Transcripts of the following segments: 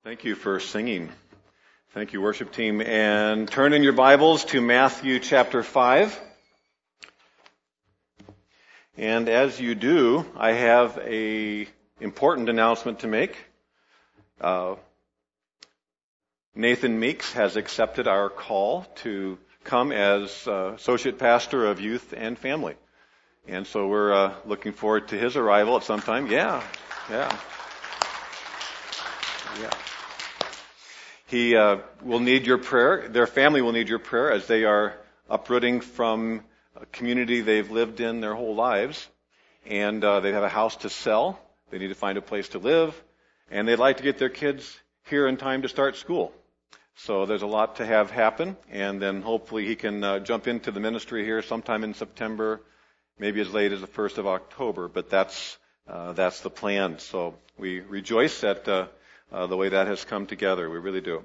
Thank you for singing. Thank you, worship team. And turn in your Bibles to Matthew chapter 5. And as you do, I have an important announcement to make. Nathan Meeks has accepted our call to come as associate pastor of youth and family. And so we're looking forward to his arrival at some time. Yeah. He will need your prayer. Their family will need your prayer as they are uprooting from a community they've lived in their whole lives. And they have a house to sell. They need to find a place to live. And they'd like to get their kids here in time to start school. So there's a lot to have happen. And then hopefully he can jump into the ministry here sometime in September, maybe as late as the 1st of October. But that's the plan. So we rejoice at the way that has come together. We really do.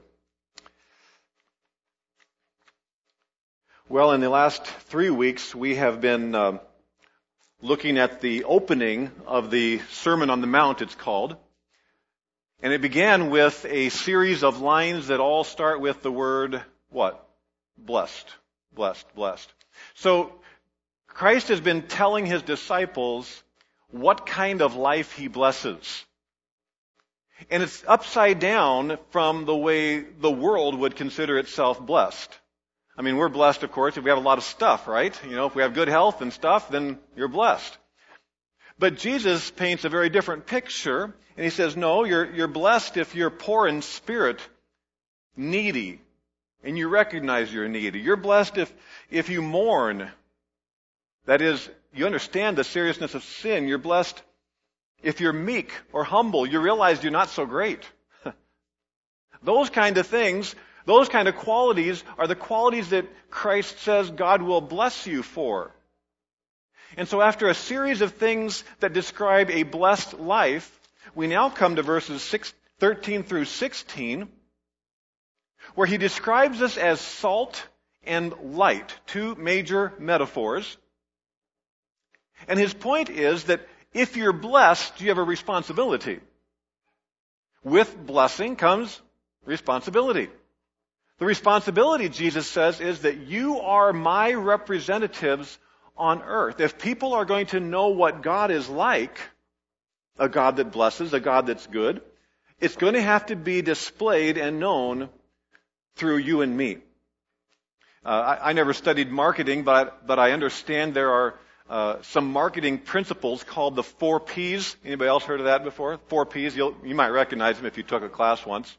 Well, in the last 3 weeks, we have been looking at the opening of the Sermon on the Mount, it's called. And it began with a series of lines that all start with the word, what? Blessed. Blessed. Blessed. So, Christ has been telling his disciples what kind of life he blesses. And it's upside down from the way the world would consider itself blessed. I mean, we're blessed, of course, if we have a lot of stuff, right? If we have good health and stuff, then you're blessed. But Jesus paints a very different picture, and he says, no, you're blessed if you're poor in spirit, needy, and you recognize you're needy. You're blessed if you mourn. That is, you understand the seriousness of sin. You're blessed if you're meek or humble, you realize you're not so great. Those kind of things, those kind of qualities are the qualities that Christ says God will bless you for. And so after a series of things that describe a blessed life, we now come to verses 13 through 16, where he describes us as salt and light, two major metaphors. And his point is that if you're blessed, you have a responsibility. With blessing comes responsibility. The responsibility, Jesus says, is that you are my representatives on earth. If people are going to know what God is like, a God that blesses, a God that's good, it's going to have to be displayed and known through you and me. I never studied marketing, but I understand there are some marketing principles called the 4 Ps. Anybody else heard of that before? 4 Ps. You might recognize them if you took a class once.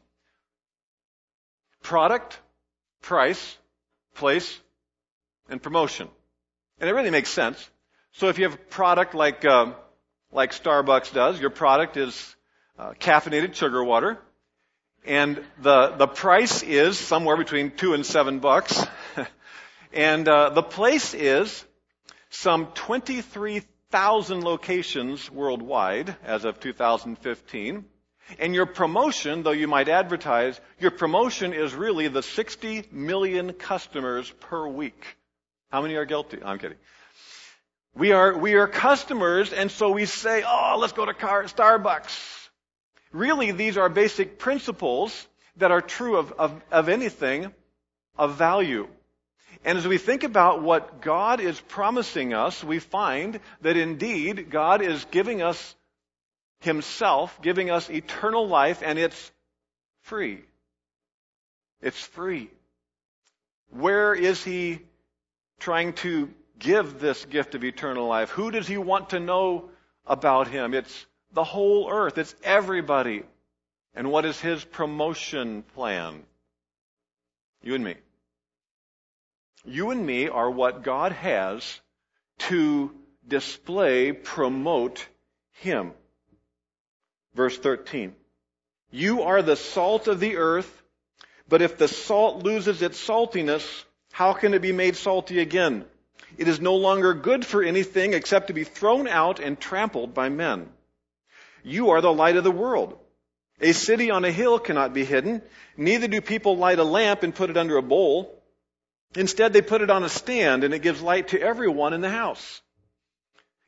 Product, price, place, and promotion. And it really makes sense. So if you have a product like Starbucks does, your product is caffeinated sugar water, and the price is somewhere between $2 and $7, and the place is some 23,000 locations worldwide as of 2015. And your promotion, though you might advertise, your promotion is really the 60 million customers per week. How many are guilty? I'm kidding. We are customers, and so we say, let's go to Starbucks. Really, these are basic principles that are true of anything of value. And as we think about what God is promising us, we find that indeed God is giving us himself, giving us eternal life, and it's free. It's free. Where is he trying to give this gift of eternal life? Who does he want to know about him? It's the whole earth. It's everybody. And what is his promotion plan? You and me. You and me are what God has to display, promote him. Verse 13. You are the salt of the earth, but if the salt loses its saltiness, how can it be made salty again? It is no longer good for anything except to be thrown out and trampled by men. You are the light of the world. A city on a hill cannot be hidden, neither do people light a lamp and put it under a bowl. Instead, they put it on a stand, and it gives light to everyone in the house.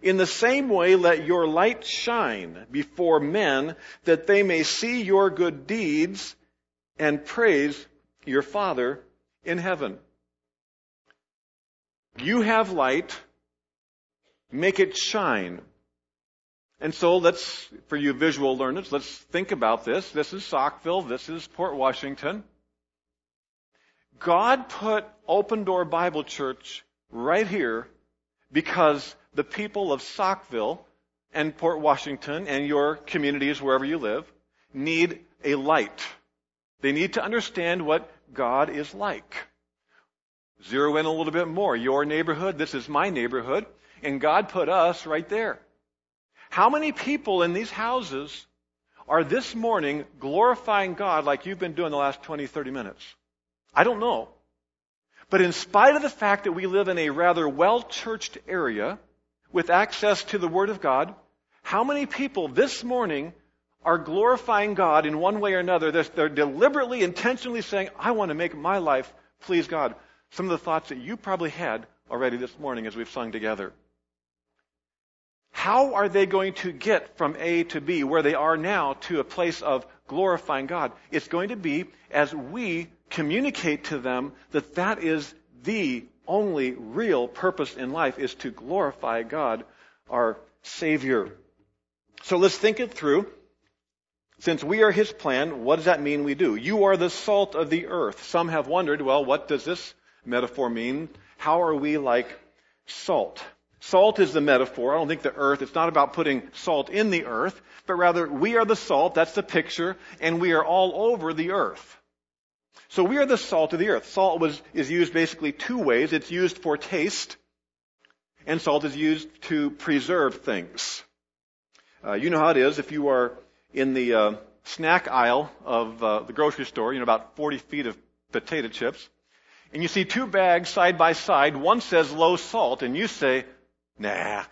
In the same way, let your light shine before men, that they may see your good deeds and praise your Father in heaven. You have light, make it shine. And so for you visual learners, let's think about this. This is Saukville, this is Port Washington. God put Open Door Bible Church right here because the people of Saukville and Port Washington and your communities wherever you live need a light. They need to understand what God is like. Zero in a little bit more. Your neighborhood, this is my neighborhood, and God put us right there. How many people in these houses are this morning glorifying God like you've been doing the last 20, 30 minutes? I don't know. But in spite of the fact that we live in a rather well-churched area with access to the Word of God, how many people this morning are glorifying God in one way or another? They're deliberately, intentionally saying, I want to make my life please God. Some of the thoughts that you probably had already this morning as we've sung together. How are they going to get from A to B, where they are now, to a place of glorifying God? It's going to be as we communicate to them that that is the only real purpose in life, is to glorify God, our Savior. So let's think it through. Since we are His plan, what does that mean we do? You are the salt of the earth. Some have wondered, well, what does this metaphor mean? How are we like salt? Salt is the metaphor. I don't think the earth, it's not about putting salt in the earth, but rather we are the salt, that's the picture, and we are all over the earth. So we are the salt of the earth. Salt is used basically two ways. It's used for taste, and salt is used to preserve things. You know how it is if you are in the snack aisle of the grocery store, about 40 feet of potato chips, and you see two bags side by side. One says low salt, and you say, nah,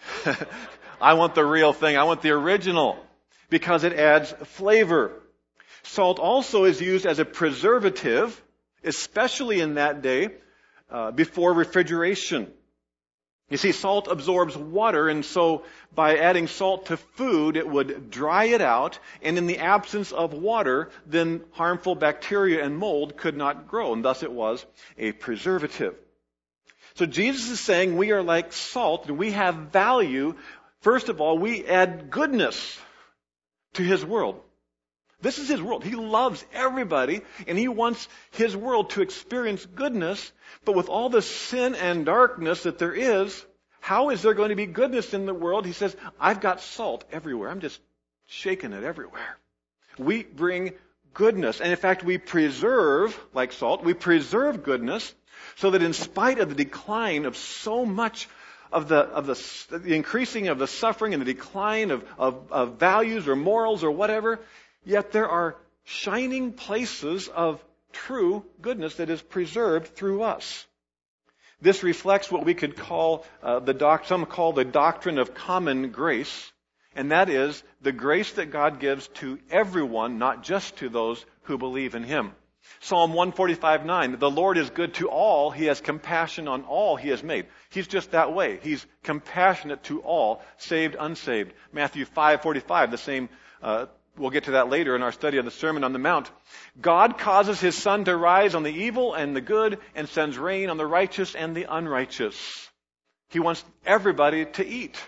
I want the real thing. I want the original, because it adds flavor. Salt also is used as a preservative, especially in that day, before refrigeration. You see, salt absorbs water, and so by adding salt to food, it would dry it out, and in the absence of water, then harmful bacteria and mold could not grow, and thus it was a preservative. So Jesus is saying we are like salt, and we have value. First of all, we add goodness to His world. This is His world. He loves everybody, and He wants His world to experience goodness. But with all the sin and darkness that there is, how is there going to be goodness in the world? He says, I've got salt everywhere. I'm just shaking it everywhere. We bring goodness. And in fact, we preserve, like salt, we preserve goodness so that in spite of the decline of so much of the increasing of the suffering and the decline of values or morals or whatever, yet there are shining places of true goodness that is preserved through us. This reflects what we could call some call the doctrine of common grace, and that is the grace that God gives to everyone, not just to those who believe in Him. Psalm 145:9, the Lord is good to all. He has compassion on all He has made. He's just that way. He's compassionate to all, saved, unsaved. Matthew 5:45, the same. We'll get to that later in our study of the Sermon on the Mount. God causes His sun to rise on the evil and the good and sends rain on the righteous and the unrighteous. He wants everybody to eat.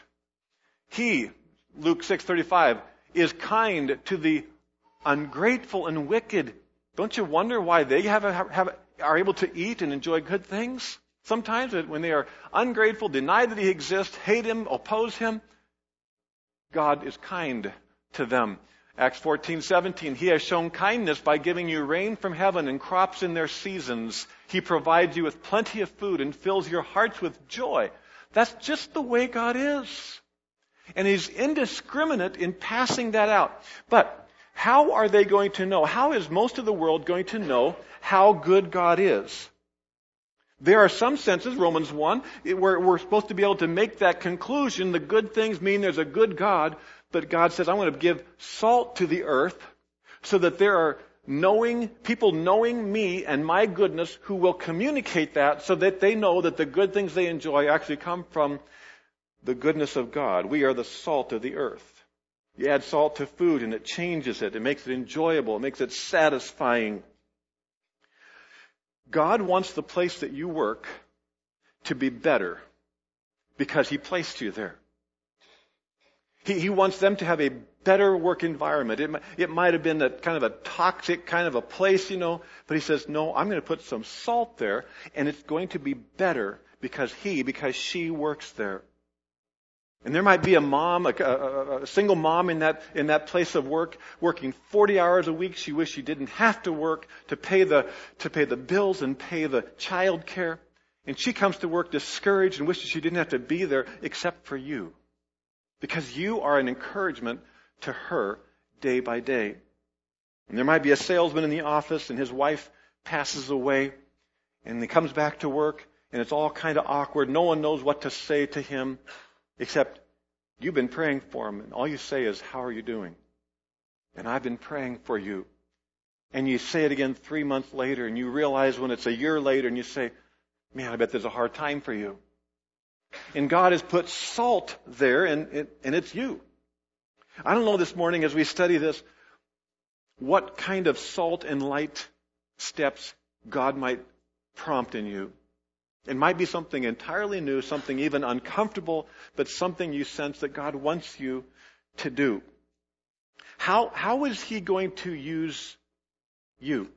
He, Luke 6:35, is kind to the ungrateful and wicked. Don't you wonder why they are able to eat and enjoy good things? Sometimes when they are ungrateful, deny that He exists, hate Him, oppose Him, God is kind to them. Acts 14:17, He has shown kindness by giving you rain from heaven and crops in their seasons. He provides you with plenty of food and fills your hearts with joy. That's just the way God is. And He's indiscriminate in passing that out. But how are they going to know? How is most of the world going to know how good God is? There are some senses, Romans 1, where we're supposed to be able to make that conclusion. The good things mean there's a good God. But God says, I'm going to give salt to the earth so that there are people knowing me and my goodness who will communicate that so that they know that the good things they enjoy actually come from the goodness of God. We are the salt of the earth. You add salt to food and it changes it. It makes it enjoyable. It makes it satisfying. God wants the place that you work to be better because He placed you there. He wants them to have a better work environment. It might have been a kind of a toxic kind of a place, but He says, no, I'm going to put some salt there and it's going to be better because she works there. And there might be a mom, a single mom in that place of work, working 40 hours a week. She wished she didn't have to work to pay the bills and pay the child care. And she comes to work discouraged and wishes she didn't have to be there except for you. Because you are an encouragement to her day by day. And there might be a salesman in the office and his wife passes away and he comes back to work and it's all kind of awkward. No one knows what to say to him except you've been praying for him and all you say is, how are you doing? And I've been praying for you. And you say it again 3 months later and you realize when it's a year later and you say, man, I bet there's a hard time for you. And God has put salt there, and it's you. I don't know this morning as we study this, what kind of salt and light steps God might prompt in you. It might be something entirely new, something even uncomfortable, but something you sense that God wants you to do. How is He going to use you?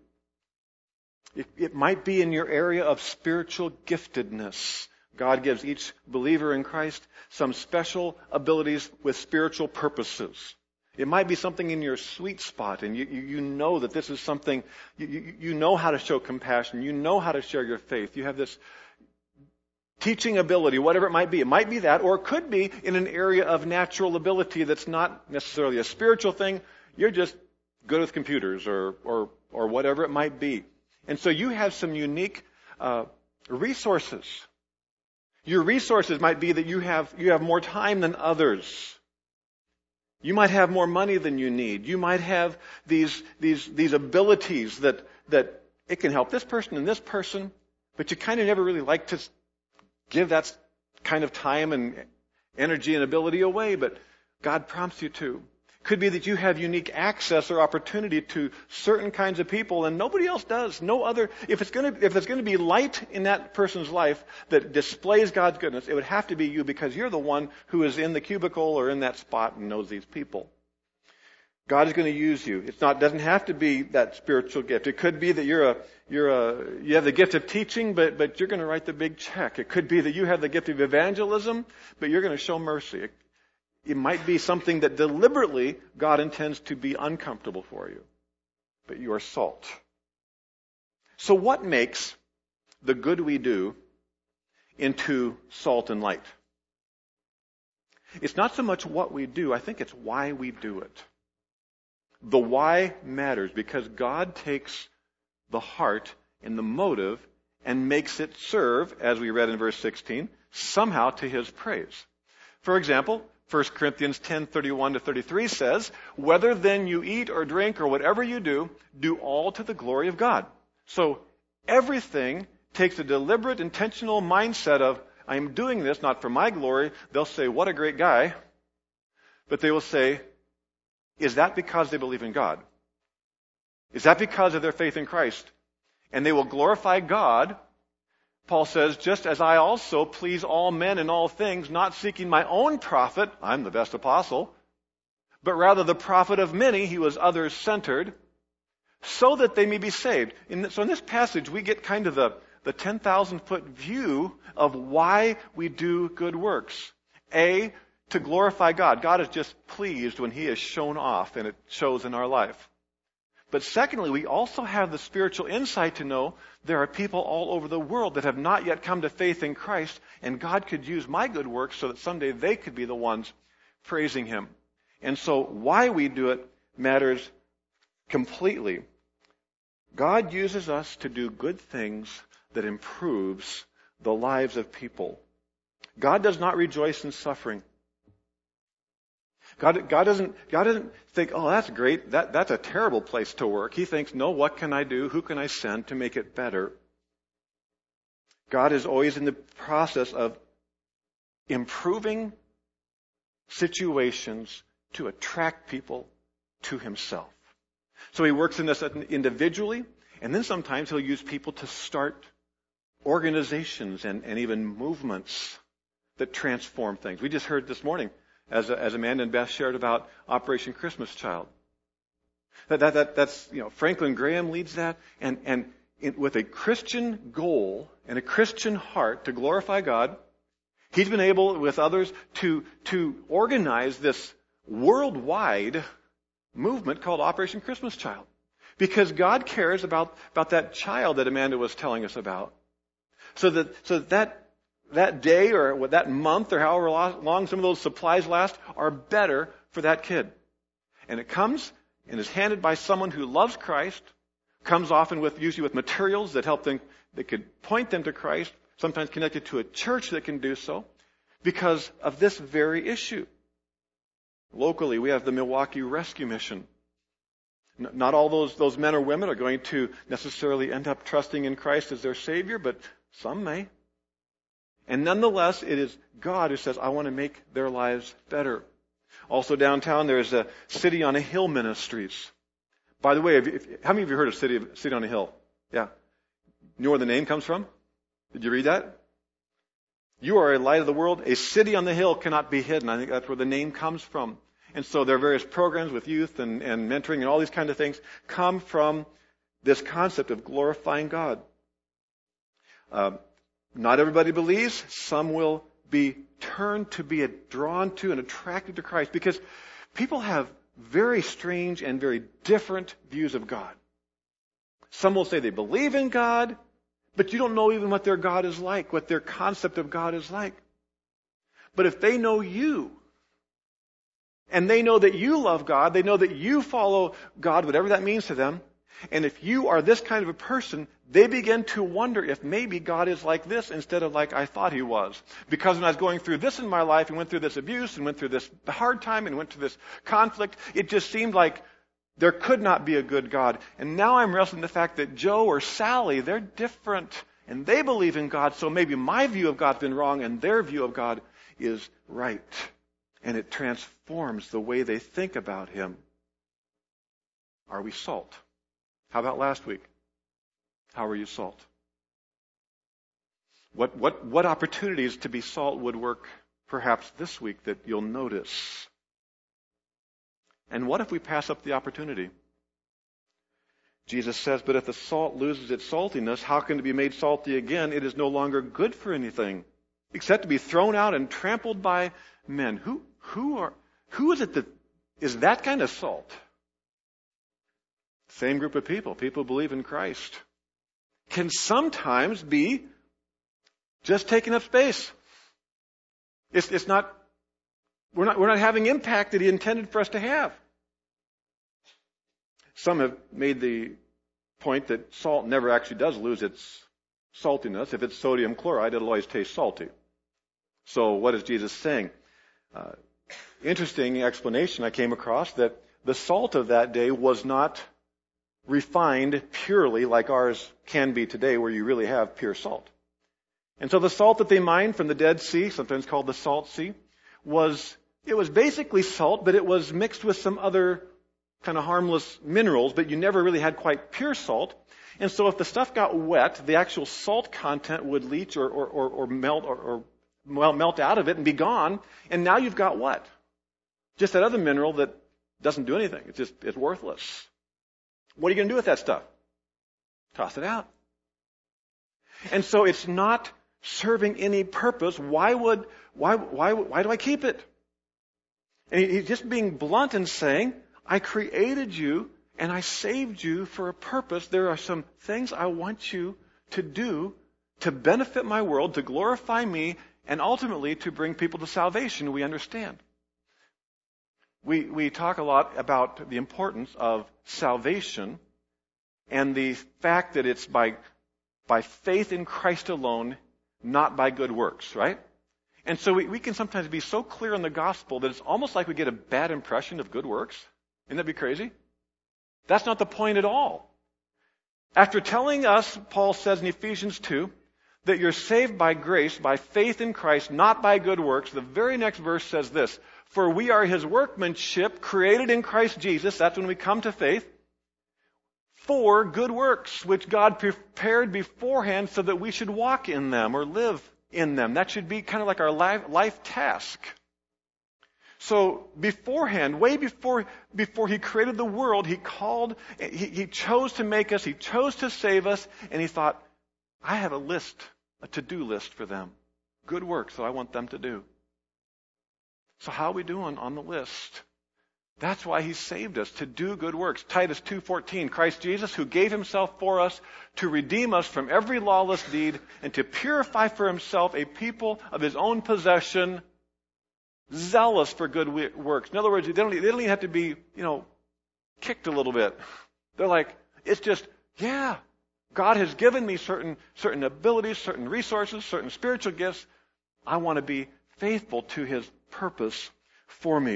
It might be in your area of spiritual giftedness. God gives each believer in Christ some special abilities with spiritual purposes. It might be something in your sweet spot, and you know that this is something, you know how to show compassion, you know how to share your faith. You have this teaching ability, whatever it might be. It might be that, or it could be in an area of natural ability that's not necessarily a spiritual thing. You're just good with computers or whatever it might be. And so you have some unique resources. Your resources might be that you have more time than others. You might have more money than you need. You might have these abilities that it can help this person and this person, but you kind of never really like to give that kind of time and energy and ability away, but God prompts you to. Could be that you have unique access or opportunity to certain kinds of people and nobody else does. No other. If it's going to be light in that person's life that displays God's goodness, it would have to be you because you're the one who is in the cubicle or in that spot and knows these people. God is going to use you. Doesn't have to be that spiritual gift. It could be that you have the gift of teaching, but you're going to write the big check. It could be that you have the gift of evangelism, but you're going to show mercy. It might be something that deliberately God intends to be uncomfortable for you. But you are salt. So what makes the good we do into salt and light? It's not so much what we do. I think it's why we do it. The why matters because God takes the heart and the motive and makes it serve, as we read in verse 16, somehow to His praise. For example, 1 Corinthians 10:31-33 says, whether then you eat or drink or whatever you do all to the glory of God. So everything takes a deliberate, intentional mindset of, I'm doing this not for my glory. They'll say, what a great guy. But they will say, is that because they believe in God? Is that because of their faith in Christ? And they will glorify God. Paul says, just as I also please all men in all things, not seeking my own profit, I'm the best apostle, but rather the profit of many, he was others-centered, so that they may be saved. So in this passage, we get kind of the 10,000-foot view of why we do good works. A, to glorify God. God is just pleased when He is shown off, and it shows in our life. But secondly, we also have the spiritual insight to know there are people all over the world that have not yet come to faith in Christ, and God could use my good works so that someday they could be the ones praising Him. And so why we do it matters completely. God uses us to do good things that improves the lives of people. God does not rejoice in suffering. God doesn't think, oh, that's great. That's a terrible place to work. He thinks, no, what can I do? Who can I send to make it better? God is always in the process of improving situations to attract people to himself. So he works in this individually, and then sometimes he'll use people to start organizations and even movements that transform things. We just heard this morning, as Amanda and Beth shared about Operation Christmas Child. That's Franklin Graham leads that, and with a Christian goal and a Christian heart to glorify God, he's been able, with others, to organize this worldwide movement called Operation Christmas Child. Because God cares about that child that Amanda was telling us about. So that day or that month or however long some of those supplies last are better for that kid. And it comes and is handed by someone who loves Christ, comes often usually with materials that help them, that could point them to Christ, sometimes connected to a church that can do so, because of this very issue. Locally, we have the Milwaukee Rescue Mission. Not all those men or women are going to necessarily end up trusting in Christ as their Savior, but some may. And nonetheless, it is God who says, I want to make their lives better. Also downtown, there's a City on a Hill Ministries. By the way, how many of you heard of City on a Hill? Yeah. You know where the name comes from? Did you read that? You are a light of the world. A city on the hill cannot be hidden. I think that's where the name comes from. And so there are various programs with youth and mentoring and all these kind of things come from this concept of glorifying God. Not everybody believes. Some will be turned to be drawn to and attracted to Christ because people have very strange and very different views of God. Some will say they believe in God, but you don't know even what their God is like, what their concept of God is like. But if they know you, and they know that you love God, they know that you follow God, whatever that means to them, and if you are this kind of a person, they begin to wonder if maybe God is like this instead of like I thought He was. Because when I was going through this in my life, and went through this abuse, and went through this hard time, and went through this conflict, it just seemed like there could not be a good God. And now I'm wrestling with the fact that Joe or Sally, they're different, and they believe in God, so maybe my view of God's been wrong, and their view of God is right. And it transforms the way they think about Him. Are we salt? How about last week? How are you salt? What opportunities to be salt would work perhaps this week that you'll notice? And what if we pass up the opportunity? Jesus says, but if the salt loses its saltiness, how can it be made salty again? It is no longer good for anything, except to be thrown out and trampled by men. Who is it that is that kind of salt? Same group of people who believe in Christ, can sometimes be just taking up space. It's not, we're not having impact that He intended for us to have. Some have made the point that salt never actually does lose its saltiness. If it's sodium chloride, it'll always taste salty. So what is Jesus saying? Interesting explanation I came across, that the salt of that day was not refined purely like ours can be today, where you really have pure salt. And so the salt that they mined from the Dead Sea, sometimes called the Salt Sea, was basically salt, but it was mixed with some other kind of harmless minerals, but you never really had quite pure salt. And so if the stuff got wet, the actual salt content would leach or melt melt out of it and be gone. And now you've got what? Just that other mineral that doesn't do anything. It's worthless. What are you going to do with that stuff? Toss it out. And so it's not serving any purpose. Why do I keep it? And he's just being blunt and saying, I created you and I saved you for a purpose. There are some things I want you to do to benefit my world, to glorify me, and ultimately to bring people to salvation. We understand. We talk a lot about the importance of salvation and the fact that it's by faith in Christ alone, not by good works, right? And so we can sometimes be so clear in the gospel that it's almost like we get a bad impression of good works. Isn't that be crazy? That's not the point at all. After telling us, Paul says in Ephesians 2, that you're saved by grace, by faith in Christ, not by good works, the very next verse says this, for we are his workmanship, created in Christ Jesus, that's when we come to faith, for good works, which God prepared beforehand so that we should walk in them or live in them. That should be kind of like our life task. So beforehand, way before he created the world, he chose to make us, he chose to save us, and he thought, I have a to-do list for them. Good works that I want them to do. So how are we doing on the list? That's why he saved us, to do good works. Titus 2:14, Christ Jesus, who gave himself for us to redeem us from every lawless deed and to purify for himself a people of his own possession, zealous for good works. In other words, they don't even have to be, kicked a little bit. They're like, it's just, yeah, God has given me certain abilities, certain resources, certain spiritual gifts. I want to be faithful to his purpose for me.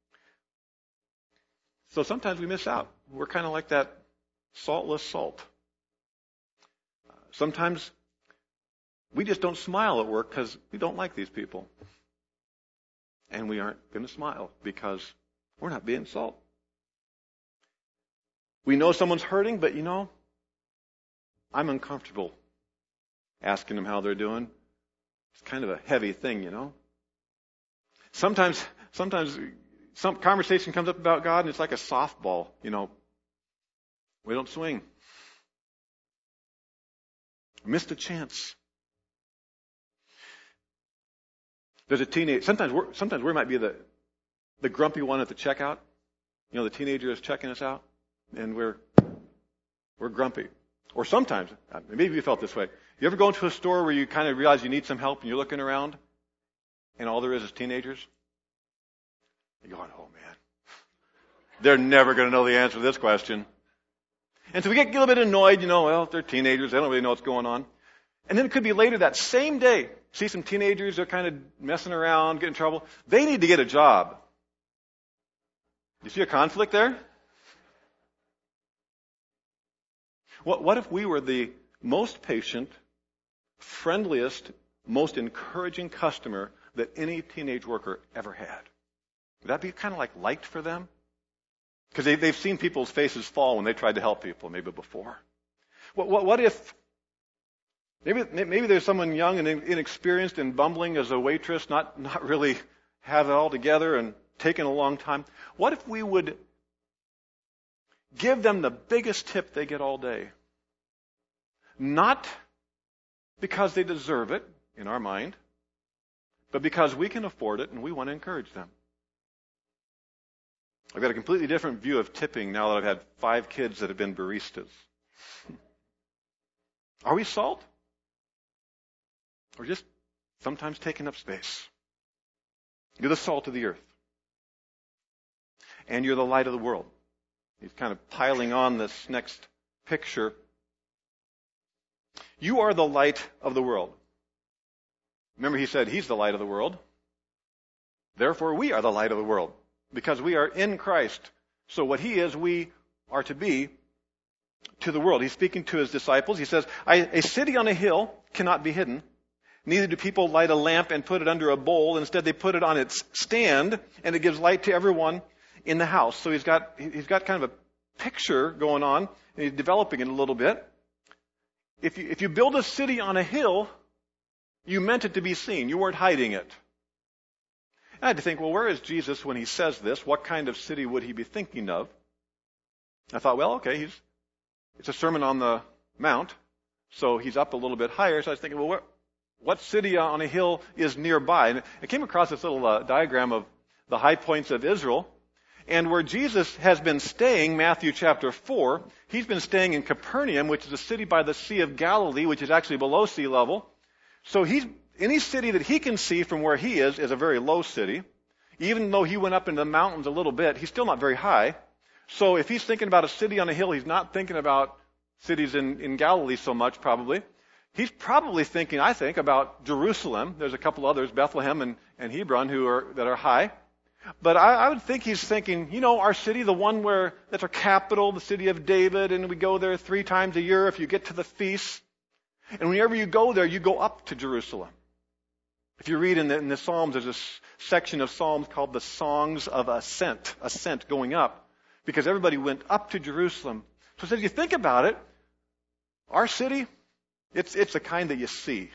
So sometimes we miss out. We're kind of like that saltless salt. Sometimes we just don't smile at work because we don't like these people. And we aren't going to smile because we're not being salt. We know someone's hurting, but I'm uncomfortable asking them how they're doing. It's kind of a heavy thing, Sometimes some conversation comes up about God and it's like a softball, We don't swing. Missed a chance. There's a teenager. Sometimes we might be the grumpy one at the checkout. The teenager is checking us out, and we're grumpy. Or sometimes, maybe you felt this way. You ever go into a store where you kind of realize you need some help, and you're looking around, and all there is teenagers? You're going, oh man, they're never going to know the answer to this question. And so we get a little bit annoyed. Well, they're teenagers, they don't really know what's going on. And then it could be later that same day. See some teenagers, they're kind of messing around, getting in trouble. They need to get a job. You see a conflict there? What if we were the most patient, friendliest, most encouraging customer that any teenage worker ever had? Would that be kind of like liked for them? Because they've seen people's faces fall when they tried to help people, maybe before. What if maybe there's someone young and inexperienced and bumbling as a waitress, not really have it all together and taking a long time. What if we would give them the biggest tip they get all day? Not because they deserve it in our mind, but because we can afford it and we want to encourage them. I've got a completely different view of tipping now that I've had 5 kids that have been baristas. Are we salt? Or just sometimes taking up space? You're the salt of the earth. And you're the light of the world. He's kind of piling on this next picture. You are the light of the world. Remember, he said he's the light of the world. Therefore, we are the light of the world. Because we are in Christ. So what he is, we are to be to the world. He's speaking to his disciples. He says, a city on a hill cannot be hidden. Neither do people light a lamp and put it under a bowl. Instead, they put it on its stand, and it gives light to everyone in the house. So he's got kind of a picture going on, and he's developing it a little bit. If you build a city on a hill, you meant it to be seen. You weren't hiding it. I had to think, well, where is Jesus when he says this? What kind of city would he be thinking of? I thought, well, okay, it's a Sermon on the Mount, so he's up a little bit higher. So I was thinking, well, what city on a hill is nearby? And I came across this little diagram of the high points of Israel. And where Jesus has been staying, Matthew chapter 4, he's been staying in Capernaum, which is a city by the Sea of Galilee, which is actually below sea level. So any city that he can see from where he is a very low city. Even though he went up into the mountains a little bit, he's still not very high. So if he's thinking about a city on a hill, he's not thinking about cities in Galilee so much, probably. He's probably thinking, I think, about Jerusalem. There's a couple others, Bethlehem and Hebron, that are high. But I would think he's thinking, our city, the one that's our capital, the city of David, and we go there 3 times a year if you get to the feast. And whenever you go there, you go up to Jerusalem. If you read in the Psalms, there's a section of Psalms called the Songs of Ascent, going up, because everybody went up to Jerusalem. So as you think about it, our city, it's the kind that you see.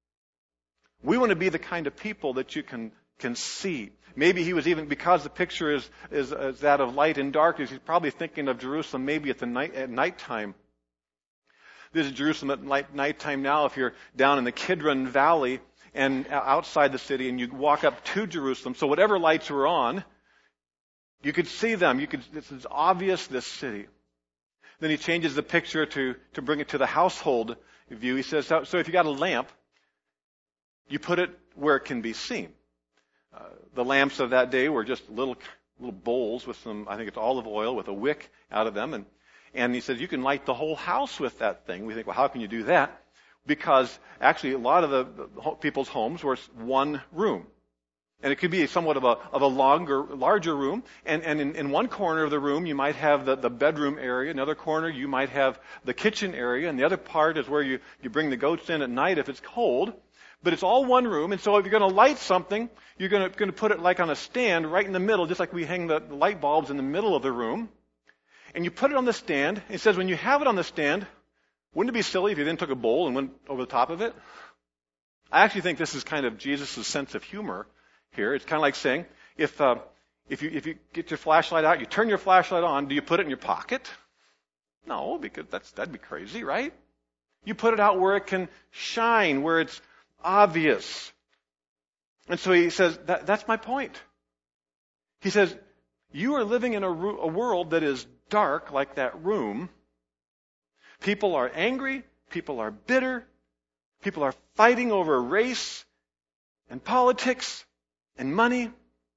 We want to be the kind of people that you can see. Maybe he was even, because the picture is that of light and darkness, he's probably thinking of Jerusalem maybe at nighttime. This is Jerusalem at nighttime now. If you're down in the Kidron Valley and outside the city and you walk up to Jerusalem, so whatever lights were on, you could see them. This is obvious, this city. Then he changes the picture to bring it to the household view. He says, so if you got a lamp, you put it where it can be seen. The lamps of that day were just little bowls with some, I think it's olive oil with a wick out of them. And he says, you can light the whole house with that thing. We think, well, how can you do that? Because actually a lot of the people's homes were one room. And it could be somewhat of a larger room. And in one corner of the room, you might have the bedroom area. Another corner, you might have the kitchen area. And the other part is where you bring the goats in at night if it's cold. But it's all one room. And so if you're going to light something, you're going to put it like on a stand right in the middle, just like we hang the light bulbs in the middle of the room. And you put it on the stand. It says when you have it on the stand, wouldn't it be silly if you then took a bowl and went over the top of it? I actually think this is kind of Jesus' sense of humor here. It's kind of like saying, if you get your flashlight out, you turn your flashlight on, do you put it in your pocket? No, because that'd be crazy, right? You put it out where it can shine, where it's obvious. And so he says, that's my point. He says, you are living in a world that is dark like that room. People are angry. People are bitter. People are fighting over race and politics and money.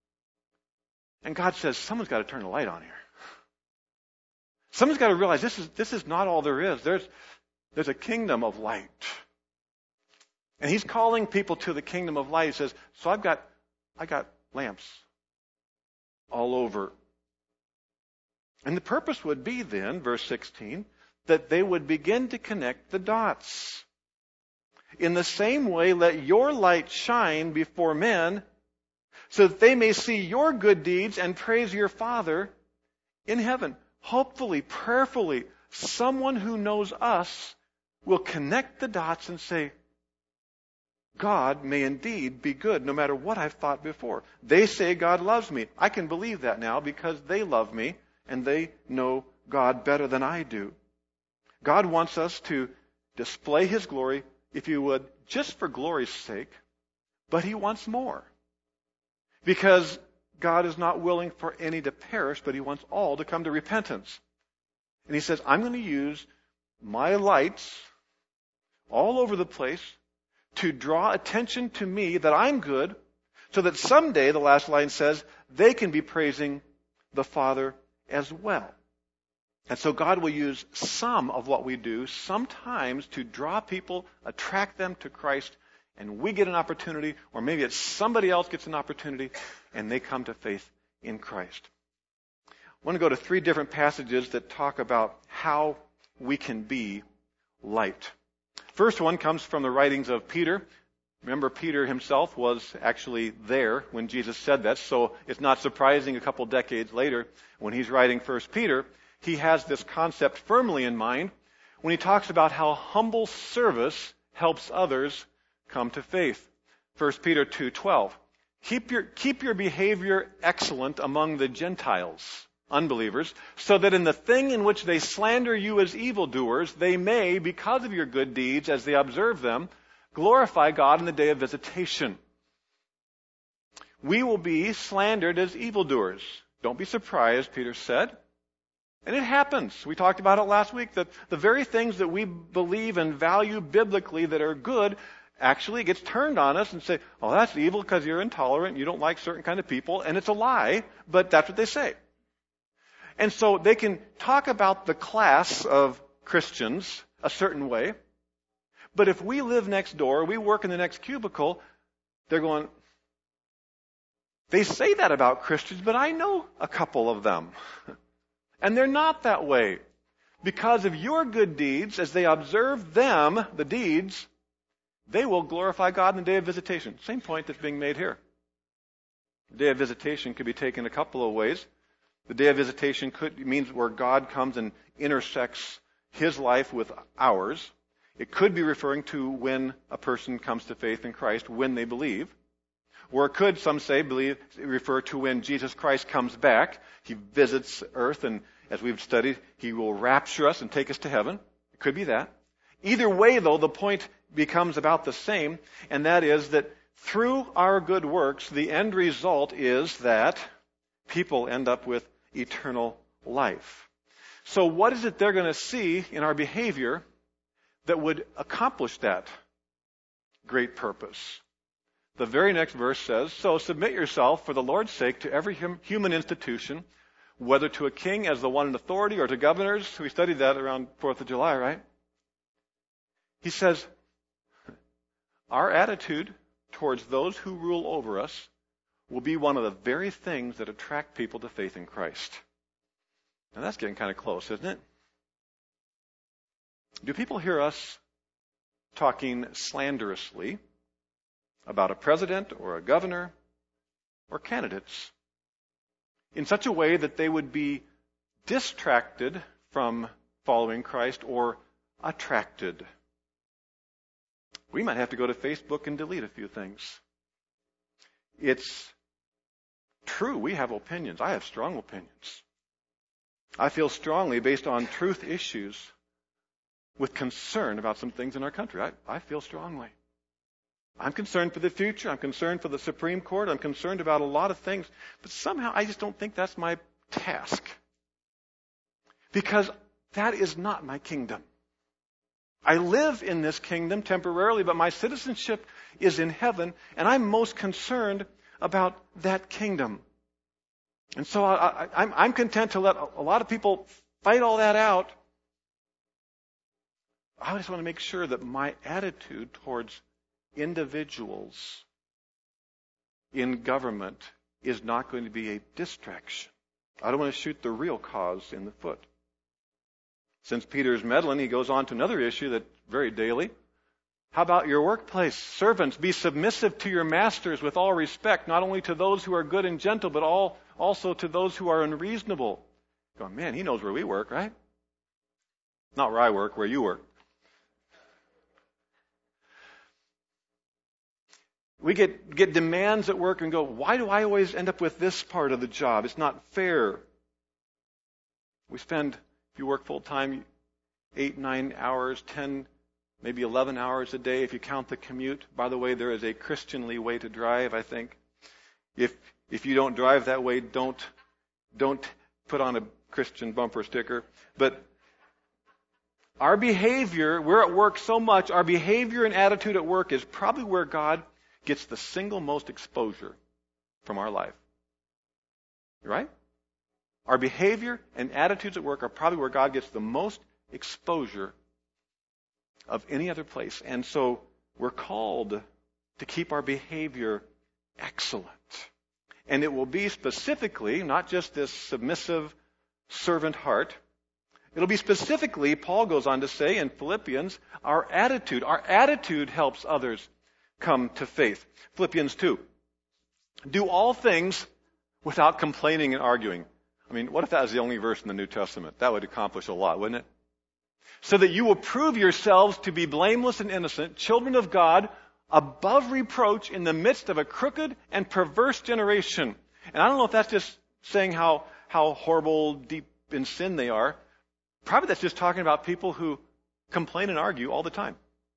And God says, someone's got to turn the light on here. Someone's got to realize this is not all there is. There's a kingdom of light. And he's calling people to the kingdom of light. He says, so I got lamps all over. And the purpose would be then, verse 16, that they would begin to connect the dots. In the same way, let your light shine before men, so that they may see your good deeds and praise your Father in heaven. Hopefully, prayerfully, someone who knows us will connect the dots and say, God may indeed be good, no matter what I've thought before. They say God loves me. I can believe that now because they love me and they know God better than I do. God wants us to display His glory, if you would, just for glory's sake, but He wants more. Because God is not willing for any to perish, but He wants all to come to repentance. And He says, I'm going to use my lights all over the place to draw attention to me that I'm good, so that someday, the last line says, they can be praising the Father as well. And so God will use some of what we do sometimes to draw people, attract them to Christ, and we get an opportunity, or maybe it's somebody else gets an opportunity, and they come to faith in Christ. I want to go to 3 different passages that talk about how we can be light. First one comes from the writings of Peter. Remember, Peter himself was actually there when Jesus said that, so it's not surprising a couple decades later when he's writing 1 Peter, he has this concept firmly in mind when he talks about how humble service helps others come to faith. 1 Peter 2:12. Keep your behavior excellent among the Gentiles, unbelievers, so that in the thing in which they slander you as evildoers, they may, because of your good deeds as they observe them, glorify God in the day of visitation. We will be slandered as evildoers. Don't be surprised, Peter said. And it happens. We talked about it last week, that the very things that we believe and value biblically that are good actually gets turned on us and say, oh, that's evil because you're intolerant, you don't like certain kind of people, and it's a lie, but that's what they say. And so they can talk about the class of Christians a certain way, but if we live next door, we work in the next cubicle, they're going, they say that about Christians, but I know a couple of them. And they're not that way. because of your good deeds, as they observe them, the deeds, they will glorify God in the day of visitation. Same point that's being made here. The day of visitation could be taken a couple of ways. The day of visitation means where God comes and intersects his life with ours. It could be referring to when a person comes to faith in Christ, when they believe. Or it could, some say, refer to when Jesus Christ comes back. He visits earth, and as we've studied, he will rapture us and take us to heaven. It could be that. Either way, though, the point becomes about the same, and that is that through our good works, the end result is that people end up with eternal life. So what is it they're going to see in our behavior that would accomplish that great purpose? The very next verse says, so submit yourself for the Lord's sake to every human institution, whether to a king as the one in authority or to governors. We studied that around 4th of July, right? He says, our attitude towards those who rule over us will be one of the very things that attract people to faith in Christ. Now that's getting kind of close, isn't it? Do people hear us talking slanderously about a president or a governor or candidates in such a way that they would be distracted from following Christ or attracted? We might have to go to Facebook and delete a few things. It's true, we have opinions. I have strong opinions. I feel strongly based on truth issues with concern about some things in our country. I feel strongly. I'm concerned for the future. I'm concerned for the Supreme Court. I'm concerned about a lot of things. But somehow I just don't think that's my task. Because that is not my kingdom. I live in this kingdom temporarily, but my citizenship is in heaven, and I'm most concerned about that kingdom. And so I'm content to let a lot of people fight all that out. I just want to make sure that my attitude towards individuals in government is not going to be a distraction. I don't want to shoot the real cause in the foot. Since Peter's meddling, he goes on to another issue that's very daily. How about your workplace? Servants, be submissive to your masters with all respect, not only to those who are good and gentle, but also to those who are unreasonable. Going, man, he knows where we work, right? Not where I work, where you work. We get demands at work and go, why do I always end up with this part of the job? It's not fair. We spend, if you work full time, 8, 9 hours, 10, maybe 11 hours a day if you count the commute. By the way, there is a Christianly way to drive, I think. If you don't drive that way, don't put on a Christian bumper sticker. But our behavior, we're at work so much, our behavior and attitude at work is probably where God gets the single most exposure from our life. Right? Our behavior and attitudes at work are probably where God gets the most exposure of any other place. And so we're called to keep our behavior excellent. And it will be specifically, not just this submissive servant heart, it'll be specifically, Paul goes on to say in Philippians, our attitude. Our attitude helps others come to faith. Philippians 2. Do all things without complaining and arguing. I mean, what if that was the only verse in the New Testament? That would accomplish a lot, wouldn't it? So that you will prove yourselves to be blameless and innocent, children of God, above reproach in the midst of a crooked and perverse generation. And I don't know if that's just saying how horrible, deep in sin they are. Probably that's just talking about people who complain and argue all the time.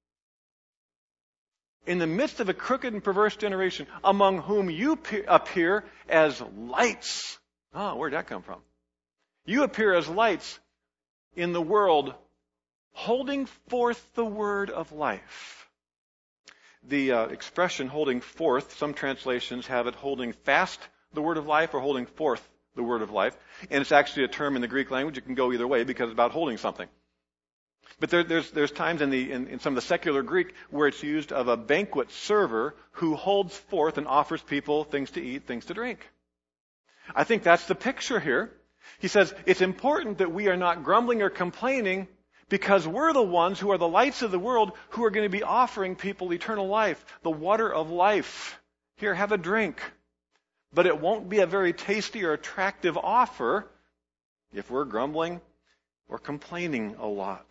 In the midst of a crooked and perverse generation, among whom you appear as lights. Oh, where'd that come from? You appear as lights in the world, holding forth the word of life. The expression holding forth, some translations have it holding fast the word of life or holding forth the word of life. And it's actually a term in the Greek language. It can go either way because it's about holding something. But there's times in some of the secular Greek where it's used of a banquet server who holds forth and offers people things to eat, things to drink. I think that's the picture here. He says, it's important that we are not grumbling or complaining because we're the ones who are the lights of the world who are going to be offering people eternal life, the water of life. Here, have a drink. But it won't be a very tasty or attractive offer if we're grumbling or complaining a lot.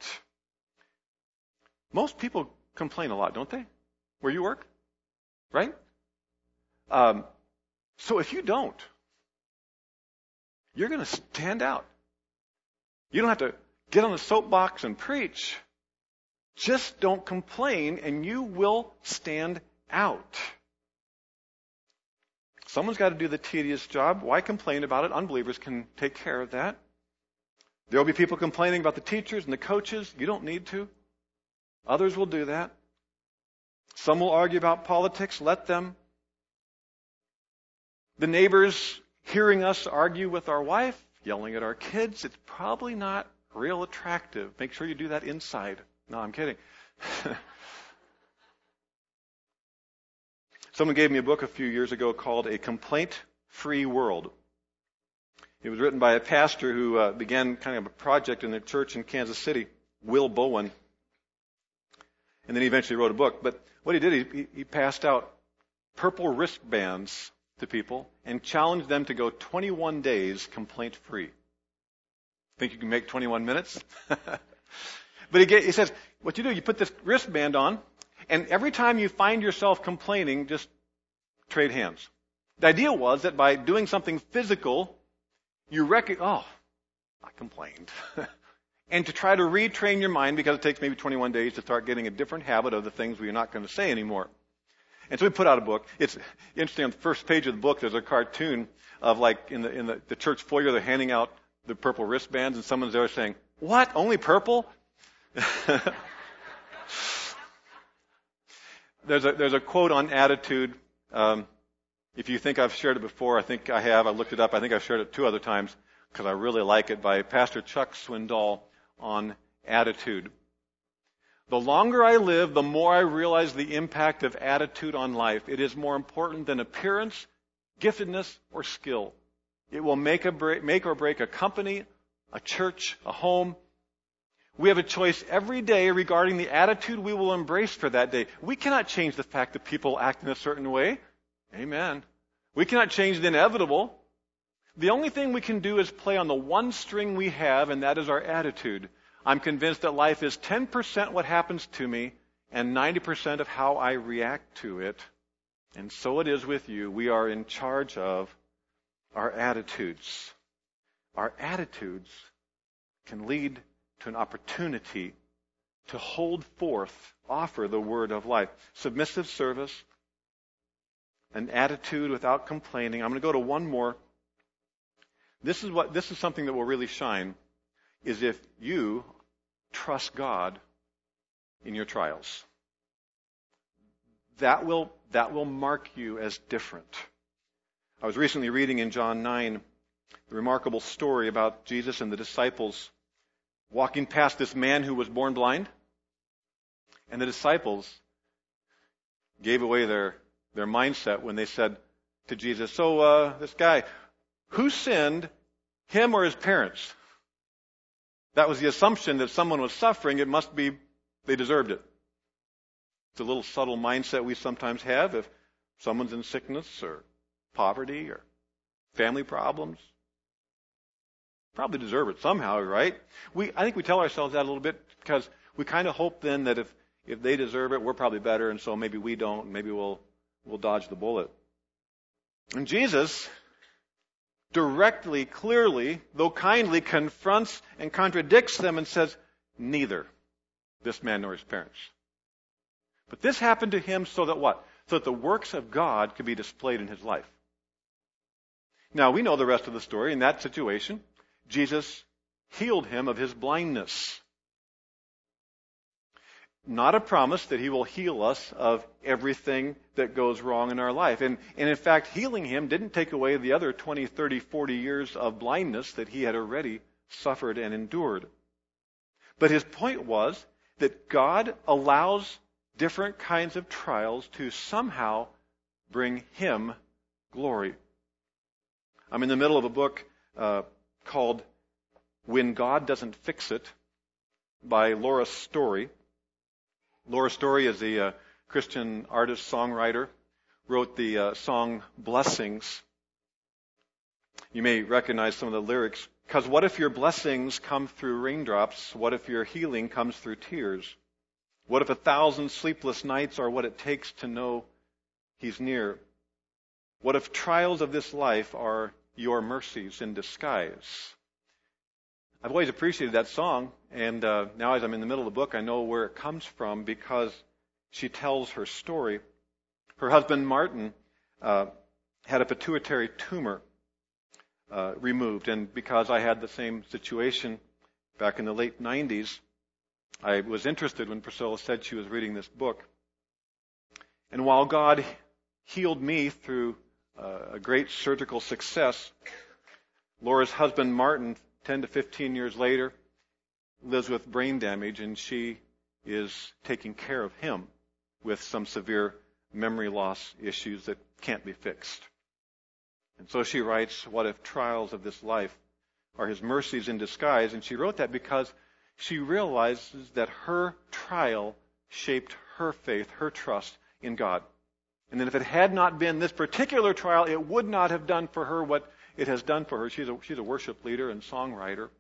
Most people complain a lot, don't they? Where you work? Right? So if you don't, you're going to stand out. You don't have to get on the soapbox and preach. Just don't complain and you will stand out. Someone's got to do the tedious job. Why complain about it? Unbelievers can take care of that. There will be people complaining about the teachers and the coaches. You don't need to. Others will do that. Some will argue about politics. Let them. The neighbors hearing us argue with our wife, yelling at our kids, it's probably not real attractive. Make sure you do that inside. No, I'm kidding. Someone gave me a book a few years ago called A Complaint-Free World. It was written by a pastor who began kind of a project in a church in Kansas City, Will Bowen. And then he eventually wrote a book. But what he did, he passed out purple wristbands to people and challenged them to go 21 days complaint-free. Think you can make 21 minutes? But he says, what you do, you put this wristband on, and every time you find yourself complaining, just trade hands. The idea was that by doing something physical, you recognize, oh, I complained. And to try to retrain your mind, because it takes maybe 21 days to start getting a different habit of the things we're not going to say anymore. And so we put out a book. It's interesting, on the first page of the book, there's a cartoon of like in the church foyer, they're handing out the purple wristbands, and someone's there saying, what, only purple? There's a quote on attitude. If you think I've shared it before, I think I have. I looked it up. I think I've shared it 2 other times because I really like it, by Pastor Chuck Swindoll on attitude. The longer I live, the more I realize the impact of attitude on life. It is more important than appearance, giftedness, or skill. It will make or break a company, a church, a home. We have a choice every day regarding the attitude we will embrace for that day. We cannot change the fact that people act in a certain way. Amen. We cannot change the inevitable. The only thing we can do is play on the one string we have, and that is our attitude. I'm convinced that life is 10% what happens to me and 90% of how I react to it. And so it is with you. We are in charge of our attitudes. Our attitudes can lead to an opportunity to hold forth, offer the word of life. Submissive service, an attitude without complaining. I'm going to go to one more. This is something that will really shine, is if you trust God in your trials. That will mark you as different. I was recently reading in John 9 the remarkable story about Jesus and the disciples walking past this man who was born blind. And the disciples gave away their mindset when they said to Jesus, so this guy, who sinned, him or his parents? That was the assumption that someone was suffering. It must be they deserved it. It's a little subtle mindset we sometimes have. If someone's in sickness or poverty or family problems, probably deserve it somehow, right? I think we tell ourselves that a little bit because we kind of hope then that if they deserve it, we're probably better, and so maybe we don't. Maybe we'll dodge the bullet. And Jesus directly, clearly, though kindly, confronts and contradicts them and says, neither this man nor his parents. But this happened to him so that what? So that the works of God could be displayed in his life. Now, we know the rest of the story. In that situation, Jesus healed him of his blindness. Not a promise that he will heal us of everything that goes wrong in our life. And in fact, healing him didn't take away the other 20, 30, 40 years of blindness that he had already suffered and endured. But his point was that God allows different kinds of trials to somehow bring him glory. I'm in the middle of a book called When God Doesn't Fix It by Laura Story. Laura Story is a Christian artist, songwriter, wrote the song Blessings. You may recognize some of the lyrics. Because what if your blessings come through raindrops? What if your healing comes through tears? What if 1,000 sleepless nights are what it takes to know He's near? What if trials of this life are your mercies in disguise? I've always appreciated that song, and now as I'm in the middle of the book, I know where it comes from because she tells her story. Her husband, Martin, had a pituitary tumor removed, and because I had the same situation back in the late 90s, I was interested when Priscilla said she was reading this book. And while God healed me through a great surgical success, Laura's husband, Martin, 10 to 15 years later, lives with brain damage, and she is taking care of him with some severe memory loss issues that can't be fixed. And so she writes, what if trials of this life are His mercies in disguise? And she wrote that because she realizes that her trial shaped her faith, her trust in God. And that if it had not been this particular trial, it would not have done for her what it has done for her. She's a worship leader and songwriter.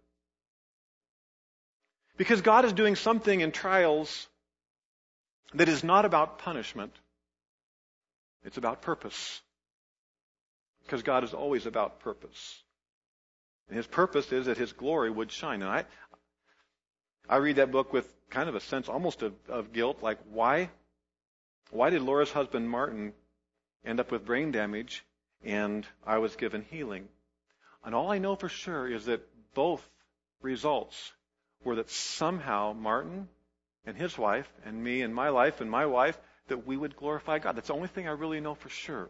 Because God is doing something in trials that is not about punishment. It's about purpose. Because God is always about purpose. And His purpose is that His glory would shine. And I read that book with kind of a sense almost of guilt, like why did Laura's husband Martin end up with brain damage and I was given healing? And all I know for sure is that both results were that somehow Martin and his wife and me and my life and my wife, that we would glorify God. That's the only thing I really know for sure.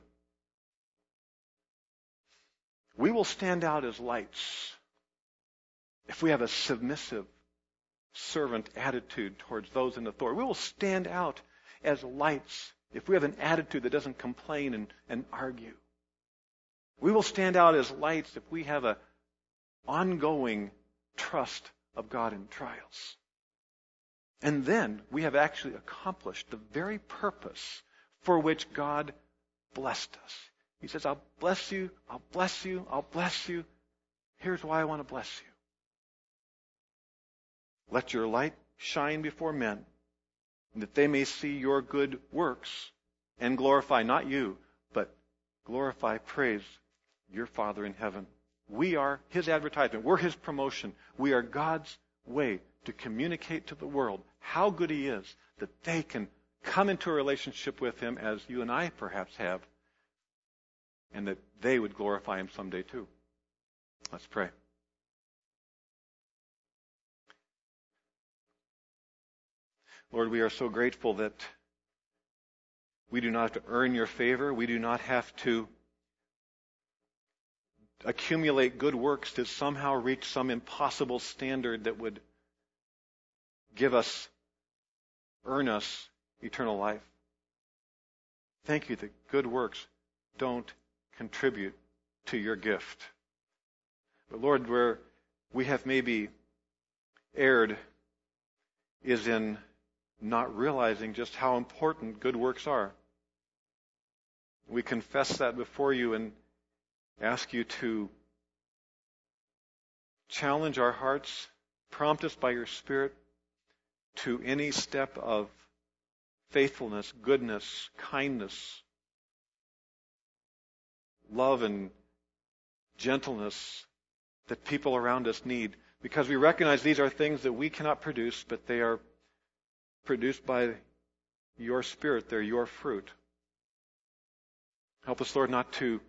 We will stand out as lights if we have a submissive servant attitude towards those in authority. We will stand out as lights if we have an attitude that doesn't complain and argue. We will stand out as lights if we have an ongoing trust of God in trials. And then we have actually accomplished the very purpose for which God blessed us. He says, I'll bless you, I'll bless you, I'll bless you. Here's why I want to bless you. Let your light shine before men, that they may see your good works and glorify not you, but glorify, praise your Father in heaven. We are His advertisement. We're His promotion. We are God's way to communicate to the world how good He is, that they can come into a relationship with Him as you and I perhaps have, and that they would glorify Him someday too. Let's pray. Lord, we are so grateful that we do not have to earn your favor. We do not have to accumulate good works to somehow reach some impossible standard that would earn us eternal life. Thank you that good works don't contribute to your gift. But Lord, where we have maybe erred is in not realizing just how important good works are. We confess that before you and ask you to challenge our hearts, prompt us by your Spirit to any step of faithfulness, goodness, kindness, love and gentleness that people around us need. Because we recognize these are things that we cannot produce, but they are produced by your Spirit. They're your fruit. Help us, Lord, not to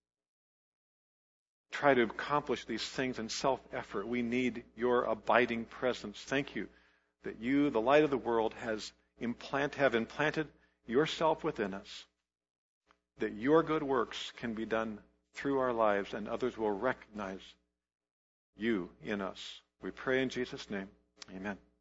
try to accomplish these things in self-effort. We need your abiding presence. Thank you that you, the light of the world, have implanted yourself within us, that your good works can be done through our lives and others will recognize you in us. We pray in Jesus' name. Amen.